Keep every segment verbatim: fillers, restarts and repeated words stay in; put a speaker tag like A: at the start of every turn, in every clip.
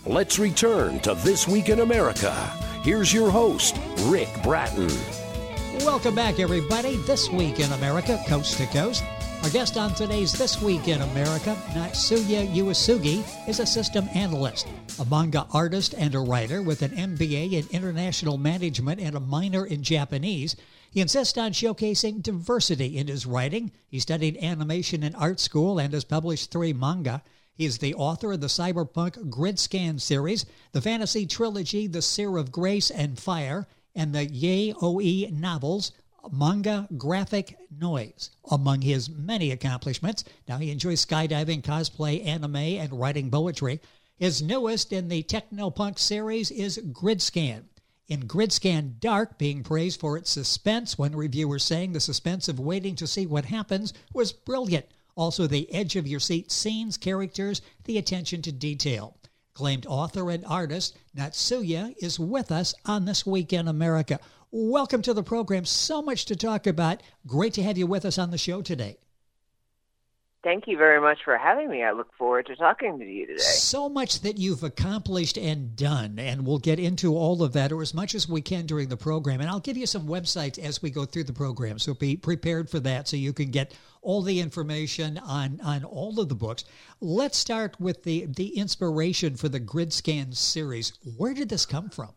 A: Let's return to This Week in America. Here's your host, Rick Bratton.
B: Welcome back, everybody. This Week in America, coast to coast. Our guest on today's This Week in America, Natsuya Uesugi, is a system analyst, a manga artist and a writer with an M B A in international management and a minor in Japanese. He insists on showcasing diversity in his writing. He studied animation in art school and has published three manga. He is the author of the cyberpunk Gridscan series, the fantasy trilogy The Seer of Grace and Fire, and the Yaoi novels Manga Graphic Noise. Among his many accomplishments, now he enjoys skydiving, cosplay, anime, and writing poetry. His newest in the Technopunk series is Gridscan. In Gridscan Dark, being praised for its suspense, one reviewer saying the suspense of waiting to see what happens was brilliant. Also, the edge-of-your-seat scenes, characters, the attention to detail. Acclaimed author and artist, Natsuya is with us on This Week in America. Welcome to the program. So much to talk about. Great to have you with us on the show today.
C: Thank you very much for having me. I look forward to talking to you today.
B: So much that you've accomplished and done, and we'll get into all of that, or as much as we can during the program. And I'll give you some websites as we go through the program, so be prepared for that so you can get all the information on, on all of the books. Let's start with the, the inspiration for the Gridscan series. Where did this come from?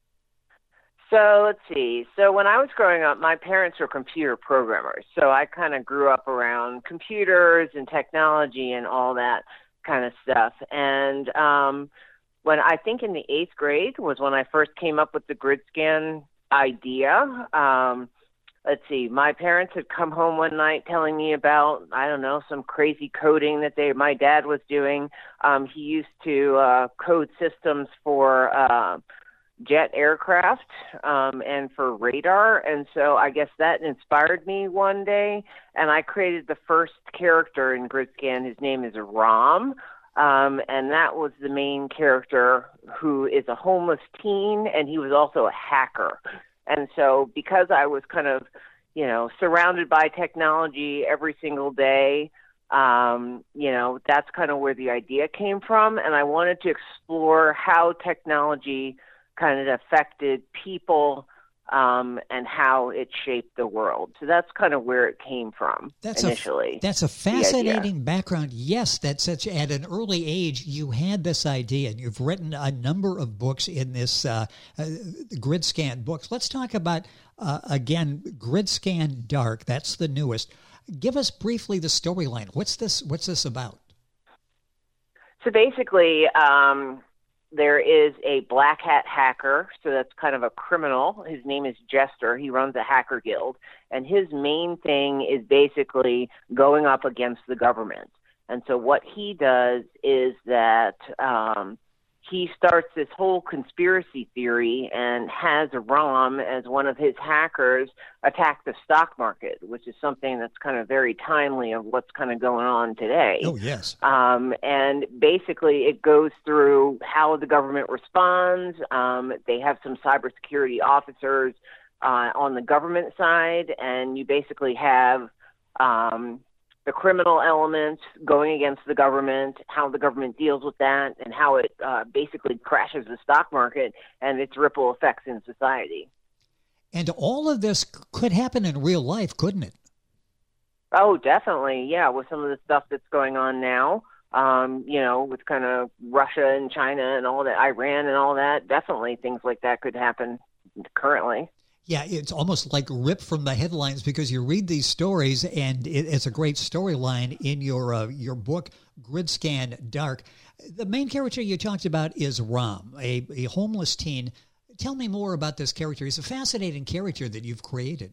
C: So let's see. So when I was growing up, my parents were computer programmers. So I kind of grew up around computers and technology and all that kind of stuff. And um, when I think in the eighth grade was when I first came up with the Gridscan idea. Um, let's see. My parents had come home one night telling me about, I don't know, some crazy coding that they my dad was doing. Um, he used to uh, code systems for uh, jet aircraft um, and for radar. And so I guess that inspired me one day. And I created the first character in Gridscan. His name is Ram. Um, and that was the main character, who is a homeless teen, and he was also a hacker. And so because I was kind of, you know, surrounded by technology every single day, um, you know, that's kind of where the idea came from. And I wanted to explore how technology kind of affected people um, and how it shaped the world. So that's kind of where it came from
B: that's
C: initially.
B: A, that's a fascinating background. Yes, that's such, at an early age, you had this idea, and you've written a number of books in this uh, uh, Gridscan books. Let's talk about, uh, again, Gridscan Dark. That's the newest. Give us briefly the storyline. What's this, what's this about?
C: So basically, um, there is a black hat hacker, so that's kind of a criminal. His name is Jester. He runs a hacker guild, and his main thing is basically going up against the government. And so what he does is that um, he starts this whole conspiracy theory and has Ram, as one of his hackers, attack the stock market, which is something that's kind of very timely of what's kind of going on today.
B: Oh, yes.
C: Um, and basically it goes through how the government responds. Um, they have some cybersecurity officers uh, on the government side, and you basically have um, the criminal elements going against the government, how the government deals with that, and how it uh, basically crashes the stock market and its ripple effects in society.
B: And all of this could happen in real life, couldn't it?
C: Oh, definitely. Yeah, with some of the stuff that's going on now, um, you know, with kind of Russia and China and all that, Iran and all that, definitely things like that could happen currently.
B: Yeah, it's almost like ripped from the headlines, because you read these stories, and it, it's a great storyline in your uh, your book, Gridscan Dark. The main character you talked about is Ram, a, a homeless teen. Tell me more about this character. He's a fascinating character that you've created.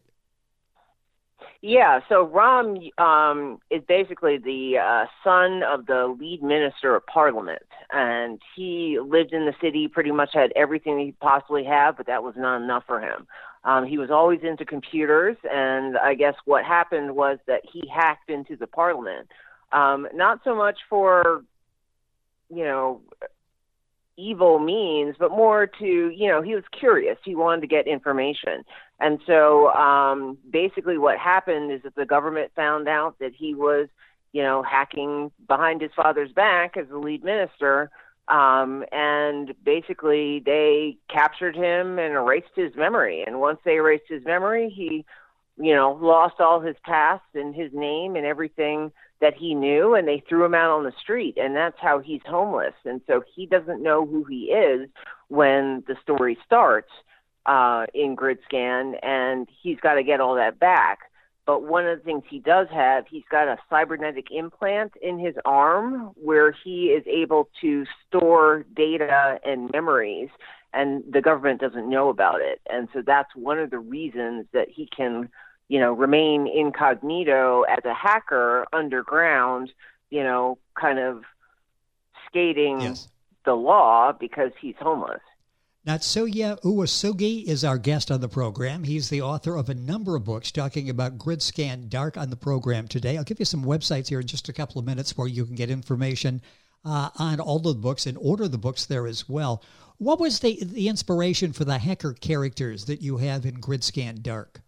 C: Yeah, so Ram um, is basically the uh, son of the lead minister of parliament, and he lived in the city, pretty much had everything he could possibly have, but that was not enough for him. Um, he was always into computers, and I guess what happened was that he hacked into the parliament, um, not so much for, you know, evil means, but more to, you know, he was curious. He wanted to get information. And so um, basically what happened is that the government found out that he was, you know, hacking behind his father's back as the lead minister Um, and basically, they captured him and erased his memory. And once they erased his memory, he, you know, lost all his past and his name and everything that he knew, and they threw him out on the street. And that's how he's homeless. And so he doesn't know who he is when the story starts uh, in GridScan, and he's got to get all that back. But one of the things he does have, he's got a cybernetic implant in his arm where he is able to store data and memories, and the government doesn't know about it. And so that's one of the reasons that he can, you know, remain incognito as a hacker underground, you know, kind of skating
B: Yes.
C: the law because he's homeless.
B: Natsuya Uesugi is our guest on the program. He's the author of a number of books talking about GridScan Dark on the program today. I'll give you some websites here in just a couple of minutes where you can get information uh, on all of the books and order the books there as well. What was the, the inspiration for the hacker characters that you have in GridScan Dark?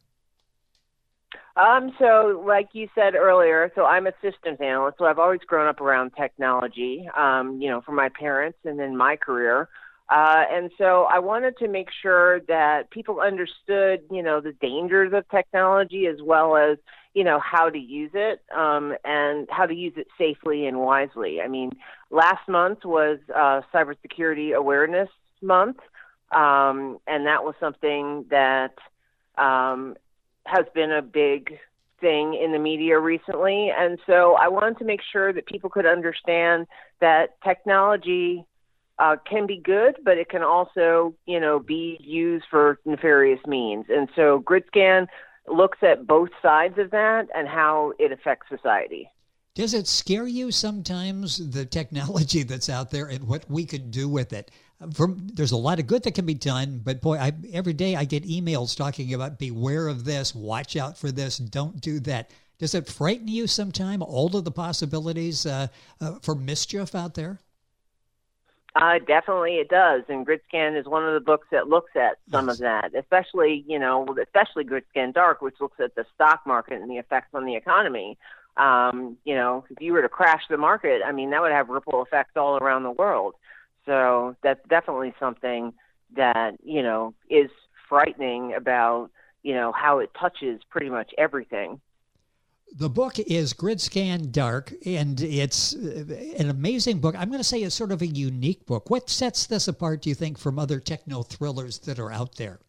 C: Um, so like you said earlier, so I'm a systems analyst, so I've always grown up around technology, um, you know, from my parents and then my career. Uh, and so I wanted to make sure that people understood, you know, the dangers of technology as well as, you know, how to use it um, and how to use it safely and wisely. I mean, last month was uh, Cybersecurity Awareness Month, um, and that was something that um, has been a big thing in the media recently. And so I wanted to make sure that people could understand that technology Uh, can be good, but it can also, you know, be used for nefarious means. And so GridScan looks at both sides of that and how it affects society.
B: Does it scare you sometimes, the technology that's out there and what we could do with it? From, there's a lot of good that can be done, but boy, I, every day I get emails talking about beware of this, watch out for this, don't do that. Does it frighten you sometime, all of the possibilities uh, uh, for mischief out there?
C: Uh, definitely it does. And GridScan is one of the books that looks at some
B: Yes.
C: of that, especially, you know, especially GridScan Dark, which looks at the stock market and the effects on the economy. Um, you know, if you were to crash the market, I mean, that would have ripple effects all around the world. So that's definitely something that, you know, is frightening about, you know, how it touches pretty much everything.
B: The book is GridScan Dark, and it's an amazing book. I'm going to say it's sort of a unique book. What sets this apart, do you think, from other techno thrillers that are out there?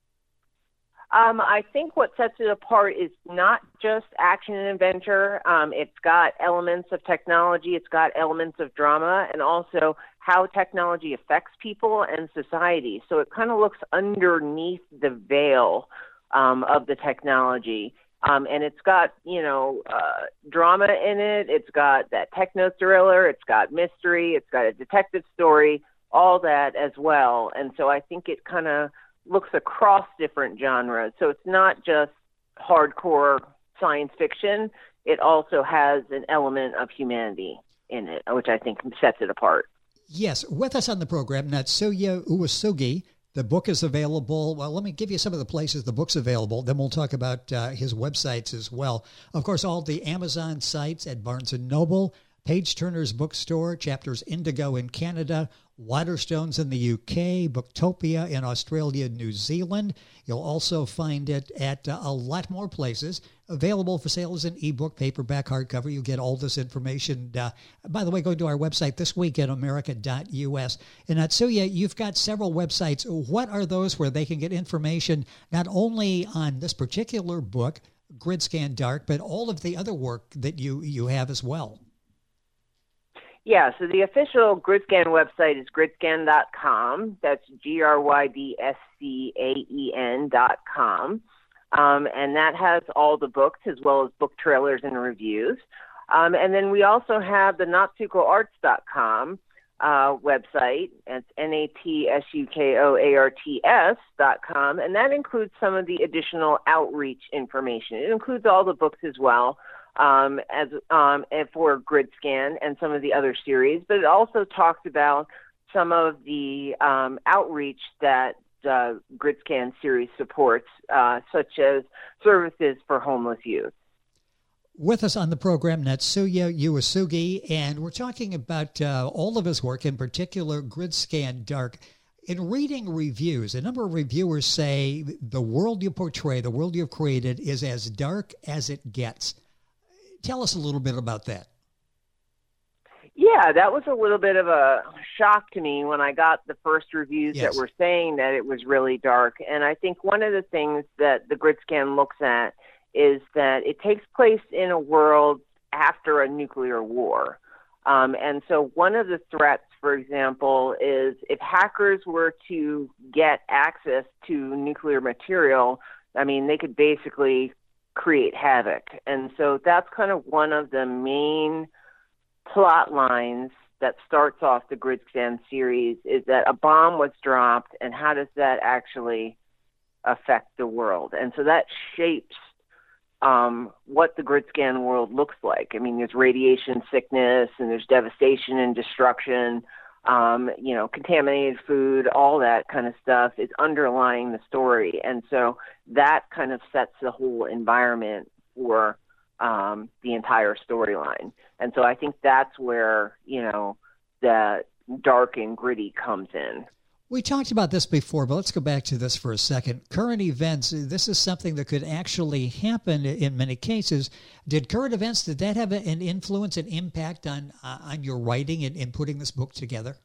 C: Um, I think what sets it apart is not just action and adventure. Um, it's got elements of technology, it's got elements of drama, and also how technology affects people and society. So it kind of looks underneath the veil um, of the technology. Um, and it's got, you know, uh, drama in it. It's got that techno thriller. It's got mystery. It's got a detective story, all that as well. And so I think it kind of looks across different genres. So it's not just hardcore science fiction. It also has an element of humanity in it, which I think sets it apart.
B: Yes, with us on the program, Natsuya Uesugi. The book is available. Well, let me give you some of the places the book's available. Then we'll talk about uh, his websites as well. Of course, all the Amazon sites at Barnes and Noble, Page Turner's Bookstore, Chapters Indigo in Canada, Waterstones in the U K, Booktopia in Australia and New Zealand. You'll also find it at uh, a lot more places. Available for sale as an ebook, paperback, hardcover. You get all this information. Uh, by the way, go to our website, this week in america dot u s. And Natsuya, you've got several websites. What are those where they can get information not only on this particular book, GridScan Dark, but all of the other work that you, you have as well?
C: Yeah, so the official GridScan website is gridscan dot com. That's G R Y D S C A E N dot com. Um, and that has all the books as well as book trailers and reviews. Um, and then we also have the natsuko arts dot com uh, website. It's N A T S U K O A R T S dot com. And that includes some of the additional outreach information. It includes all the books as well. Um, as um, and for GridScan and some of the other series, but it also talks about some of the um, outreach that uh, GridScan series supports, uh, such as services for homeless youth.
B: With us on the program, Natsuya Uesugi, and we're talking about uh, all of his work, in particular Gridscan Dark. In reading reviews, a number of reviewers say the world you portray, the world you've created, is as dark as it gets. Tell us a little bit about that.
C: Yeah, that was a little bit of a shock to me when I got the first reviews
B: Yes.
C: that were saying that it was really dark. And I think one of the things that the Gridscan looks at is that it takes place in a world after a nuclear war. Um, and so one of the threats, for example, is if hackers were to get access to nuclear material, I mean, they could basically create havoc. And so that's kind of one of the main plot lines that starts off the Gridscan series, is that a bomb was dropped, and how does that actually affect the world? And so that shapes um, what the Gridscan world looks like. I mean, there's radiation sickness, and there's devastation and destruction, um, you know, contaminated food, all that kind of stuff is underlying the story. And so that kind of sets the whole environment for um, the entire storyline. And so I think that's where, you know, the dark and gritty comes in.
B: We talked about this before, but let's go back to this for a second. Current events, this is something that could actually happen in many cases. Did current events, did that have an influence, an impact on uh, on your writing and, and putting this book together?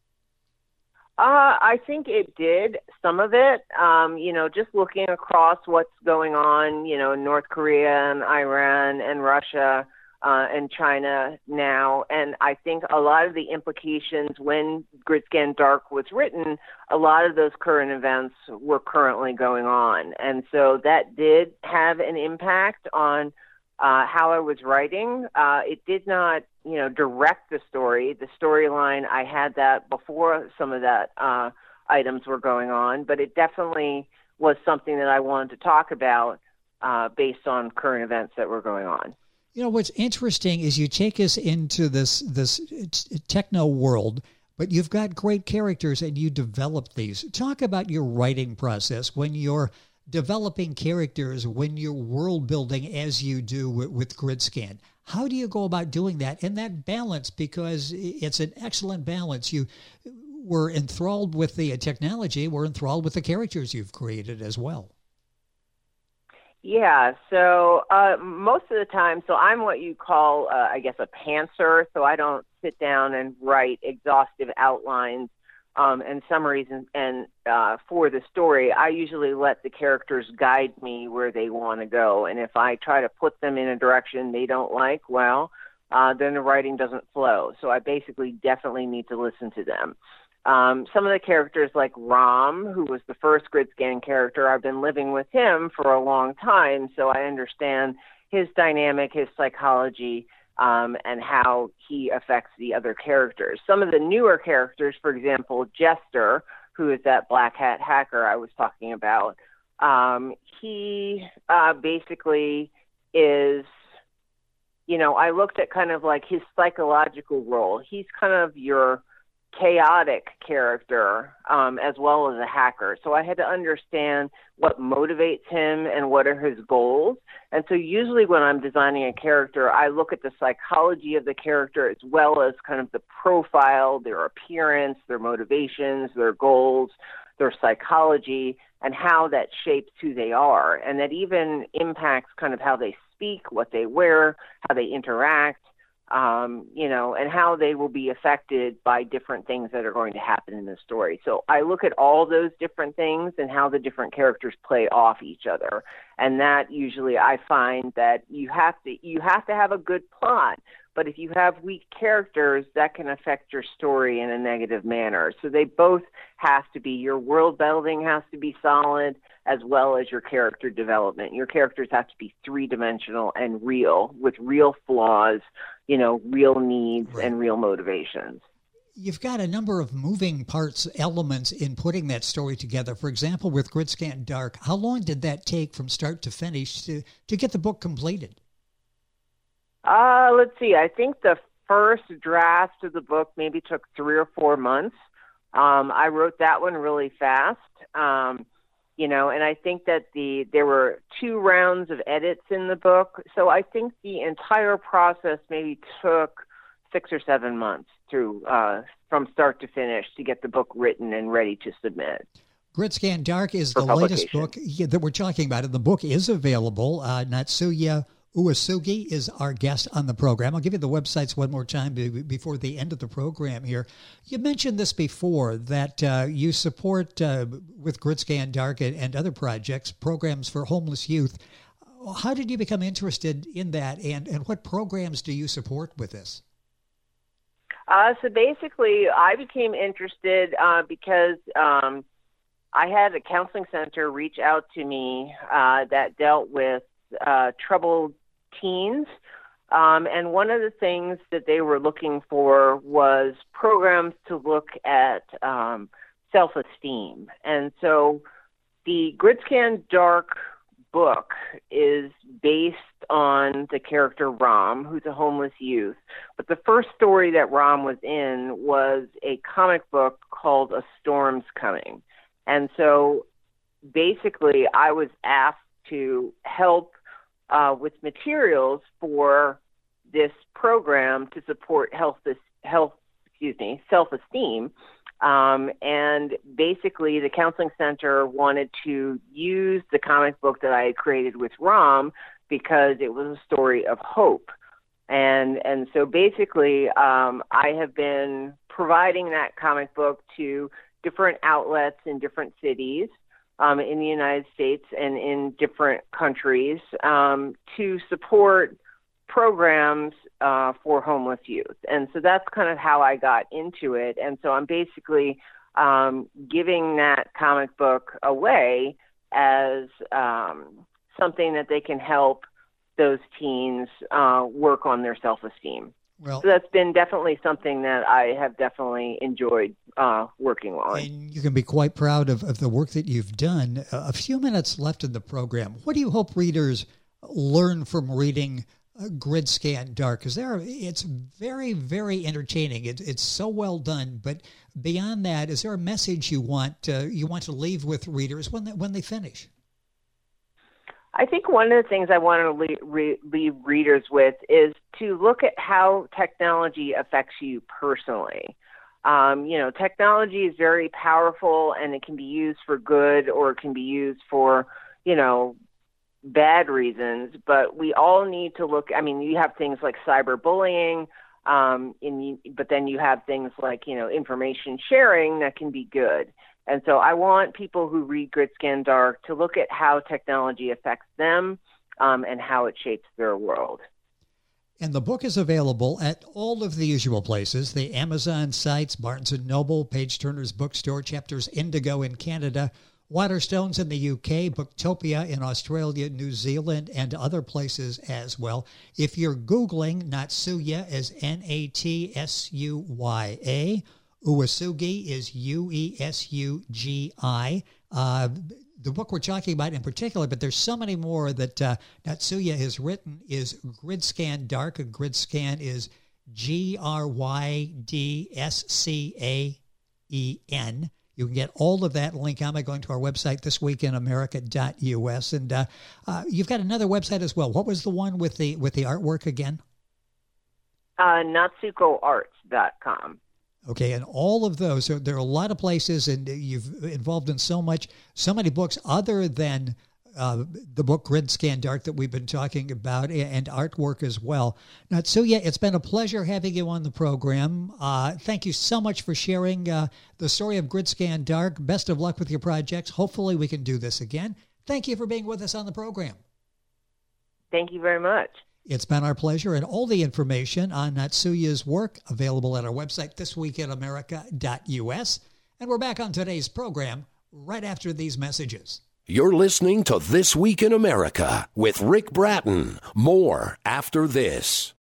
C: Uh, I think it did, some of it. Um, you know, just looking across what's going on, you know, in North Korea and Iran and Russia, Uh, and China now. And I think a lot of the implications when Gridscan Dark was written, a lot of those current events were currently going on. And so that did have an impact on uh, how I was writing. Uh, it did not, you know, direct the story. The storyline, I had that before some of that uh, items were going on, but it definitely was something that I wanted to talk about uh, based on current events that were going on.
B: You know, what's interesting is you take us into this this techno world, but you've got great characters and you develop these. Talk about your writing process when you're developing characters, when you're world building as you do with, with Gridscan. How do you go about doing that? And that balance, because it's an excellent balance. You were enthralled with the technology, we're enthralled with the characters you've created as well.
C: Yeah, so uh, most of the time, so I'm what you call, uh, I guess, a pantser, so I don't sit down and write exhaustive outlines um, and summaries and, and uh, for the story. I usually let the characters guide me where they want to go, and if I try to put them in a direction they don't like, well, uh, then the writing doesn't flow. So I basically definitely need to listen to them. Um, some of the characters like Ram, who was the first Gridscan character, I've been living with him for a long time, so I understand his dynamic, his psychology, um, and how he affects the other characters. Some of the newer characters, for example, Jester, who is that black hat hacker I was talking about, um, he uh, basically is, you know, I looked at kind of like his psychological role. He's kind of your chaotic character um, as well as a hacker. So I had to understand what motivates him and what are his goals. And so usually when I'm designing a character, I look at the psychology of the character as well as kind of the profile, their appearance, their motivations, their goals, their psychology, and how that shapes who they are. And that even impacts kind of how they speak, what they wear, how they interact, Um, you know, and how they will be affected by different things that are going to happen in the story. So I look at all those different things and how the different characters play off each other. And that usually I find that you have to you have to have a good plot. But if you have weak characters, that can affect your story in a negative manner. So they both have to be, your world building has to be solid, as well as your character development. Your characters have to be three-dimensional and real, with real flaws, you know, real needs
B: Right.
C: and real motivations.
B: You've got a number of moving parts, elements in putting that story together. For example, with Gridscan Dark, how long did that take from start to finish to, to get the book completed?
C: Uh, let's see. I think the first draft of the book maybe took three or four months. Um, I wrote that one really fast. Um, you know, and I think that the there were two rounds of edits in the book. So I think the entire process maybe took six or seven months through uh, from start to finish to get the book written and ready to submit.
B: Grid-Scan Dark is the latest book that we're talking about, and the book is available. Uh, Natsuya Uesugi is our guest on the program. I'll give you the websites one more time before the end of the program here. You mentioned this before, that uh, you support, uh, with Grid-Scan Dark and, and other projects, programs for homeless youth. How did you become interested in that, and, and what programs do you support with this?
C: Uh, so basically, I became interested uh, because um, I had a counseling center reach out to me uh, that dealt with uh, troubled teens. Um, and one of the things that they were looking for was programs to look at um, self-esteem. And so the Grid-Scan Dark book is based on the character Ram, who's a homeless youth. But the first story that Ram was in was a comic book called A Storm's Coming. And so basically I was asked to help Uh, with materials for this program to support health, health, excuse me, self-esteem. Um, and basically the counseling center wanted to use the comic book that I had created with Ram because it was a story of hope. And, and so basically um, I have been providing that comic book to different outlets in different cities Um, in the United States and in different countries um, to support programs uh, for homeless youth. And so that's kind of how I got into it. And so I'm basically um, giving that comic book away as um, something that they can help those teens uh, work on their self-esteem. Well, so that's been definitely something that I have definitely enjoyed uh, working on.
B: And you can be quite proud of, of the work that you've done. Uh, a few minutes left in the program. What do you hope readers learn from reading uh, Grid-Scan Dark? Because there, it's very, very entertaining. It, it's so well done. But beyond that, is there a message you want uh, you want to leave with readers when they, when they finish?
C: I think one of the things I want to leave, re, leave readers with is to look at how technology affects you personally. Um, you know, technology is very powerful and it can be used for good or it can be used for, you know, bad reasons. But we all need to look, I mean, you have things like cyberbullying, um, in you, but then you have things like, you know, information sharing that can be good. And so I want people who read Grid-Scan Dark to look at how technology affects them um, and how it shapes their world.
B: And the book is available at all of the usual places, the Amazon sites, Barnes and Noble, Page Turner's Bookstore, Chapters Indigo in Canada, Waterstones in the U K, Booktopia in Australia, New Zealand, and other places as well. If you're Googling Natsuya as N A T S U Y A, Uesugi is U E S U G I. Uh, the book we're talking about in particular, but there's so many more that uh, Natsuya has written, is Grid-Scan Dark. A Grid-Scan is G R Y D S C A E N. You can get all of that link on by going to our website, this week in america dot U S. And uh, uh, you've got another website as well. What was the one with the with the artwork again?
C: Uh, Natsuko Arts dot com.
B: Okay, and all of those, so there are a lot of places, and you've involved in so much, so many books other than uh, the book Grid-Scan Dark that we've been talking about, and artwork as well. Natsuya, it's been a pleasure having you on the program. Uh, thank you so much for sharing uh, the story of Grid-Scan Dark. Best of luck with your projects. Hopefully we can do this again. Thank you for being with us on the program.
C: Thank you very much.
B: It's been our pleasure, and all the information on Natsuya's work available at our website, this week in america dot U S. And we're back on today's program right after these messages.
A: You're listening to This Week in America with Rick Bratton. More after this.